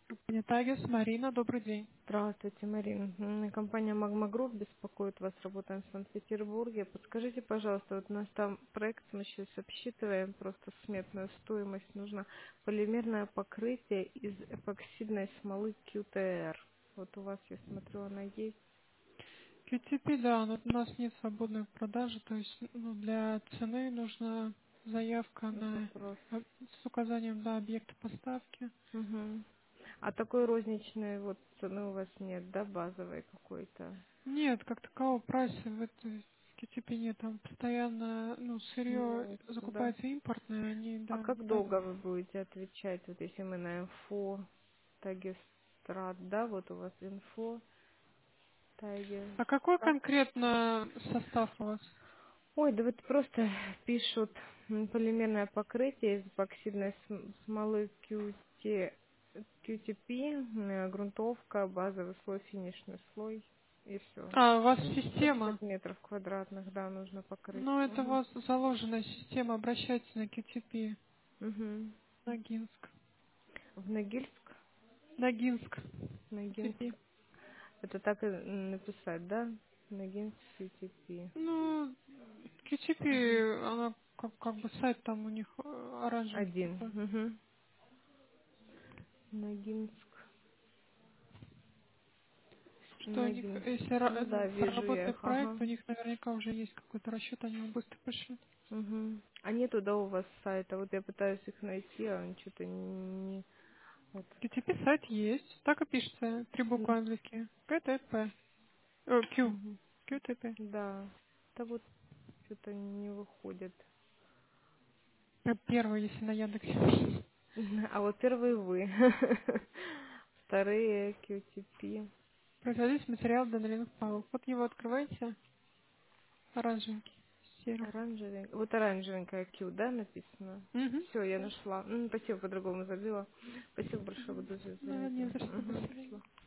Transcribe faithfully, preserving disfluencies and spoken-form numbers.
Нетагис, Марина, добрый день. Здравствуйте, Марина. М, Компания Magma Group беспокоит вас, работаем в Санкт-Петербурге. Подскажите, пожалуйста, вот у нас там проект, мы сейчас обсчитываем просто сметную стоимость. Нужно полимерное покрытие из эпоксидной смолы кью тэ эр. Вот у вас, я смотрю, она есть. кью ти пи, да, но у нас нет свободной продажи, то есть ну, для цены нужна заявка на Вопрос. э, с указанием да, объекта поставки. Мгм. А такой розничной вот цены у вас нет, да, базовой какой-то? Нет, как такового прайса в этой в кью ти пи нет, там постоянно ну, сырье Нет, да. закупается импортное, они, А да, как да. долго вы будете отвечать, вот если мы на инфо Тагистрат, да, вот у вас инфо А какой Тагистрат. конкретно состав у вас? Ой, да вот просто пишут м, полимерное покрытие из эпоксидной см- смолы кью ти, кью ти пи, м, грунтовка, базовый слой, финишный слой и все. А, у вас сто пятьдесят система. метров квадратных, да, нужно покрыть. Ну, это у Угу. вас заложенная система, обращайтесь на кью ти пи, Угу. Ногинск. В Ногильск? Ногинск, кью ти пи. Ногинск. Это так и написать, да? Ногинск кью ти пи. Ну, кью ти пи, Угу. она как, как бы сайт там у них э, оранжевенький Один. такой. Угу. Ногинск. Что у них, Ногинск. если ра- Ну да, э, вижу я проработает их. проект, Ага. у них наверняка уже есть какой-то расчет, они его быстро пришлют. Угу. А нету, да, у вас сайта? Вот я пытаюсь их найти, а он что-то не... Вот. кью ти пи сайт есть, так и пишется, три буквы английские. кью ти пи. О, Q. Угу. кью ти пи. Да. Да вот что-то не выходит. Э, Первый, если на Яндексе. А вот первые вы. Вторые кью ти пи. Производитель материала для наливных палок. Вот его открываете, оранжевенький, серым. Оранжевенькая. Вот оранжевенькая Q, да, написано? Угу. Все, я нашла. М, спасибо, по-другому забила. Спасибо большое, буду Ну, не заезжать. за что, до Угу, свидания. спасибо.